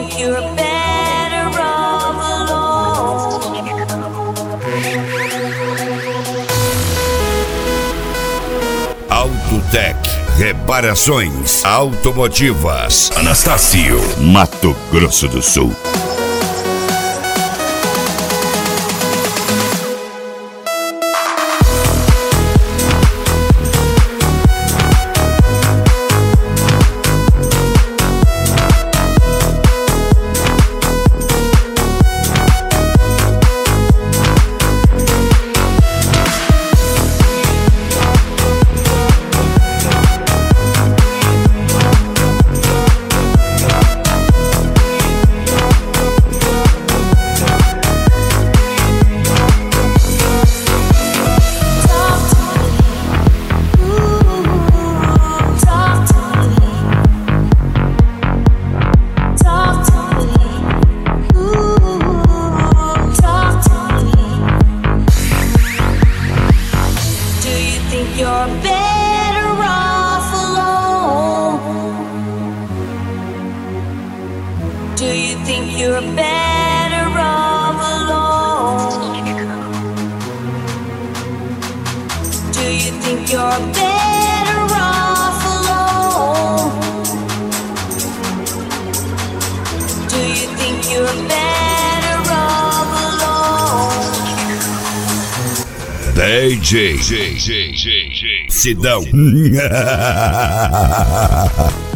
think you're better off alone? Autotec, reparações automotivas. Anastácio, Mato Grosso do Sul. You're better off alone. Do you think you're better off alone? Do you think you're better off alone? Do you think you're better off alone? DJ Sidão.